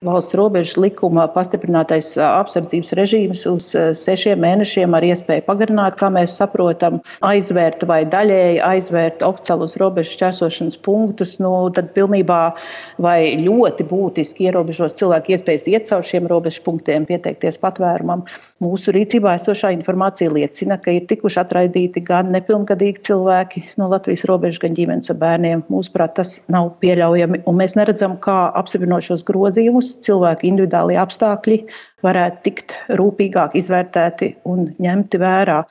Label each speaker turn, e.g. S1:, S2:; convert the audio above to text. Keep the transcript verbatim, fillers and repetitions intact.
S1: Valsts robežas likuma pastiprinātais apsardzības režīms uz sešiem mēnešiem ar iespēju pagarināt, kā mēs saprotam, aizvērt vai daļēji aizvērt oficiālos robežas šķērsošanas punktus, nu, tad pilnībā vai ļoti būtiski ierobežos cilvēku iespējas iet caur šiem robežu punktiem, pieteikties patvērumam. Mūsu rīcībā esošā informācija liecina, ka ir tikuši atraidīti gan nepilngadīgi cilvēki no Latvijas robežas, gan ģimenes ar bērniem. Mūsuprāt, tas nav pieļaujami, un mēs neredzam, kā apstiprinošos grozījumus cilvēku individuālie apstākļi varētu tikt rūpīgāk izvērtēti un ņemti vērā.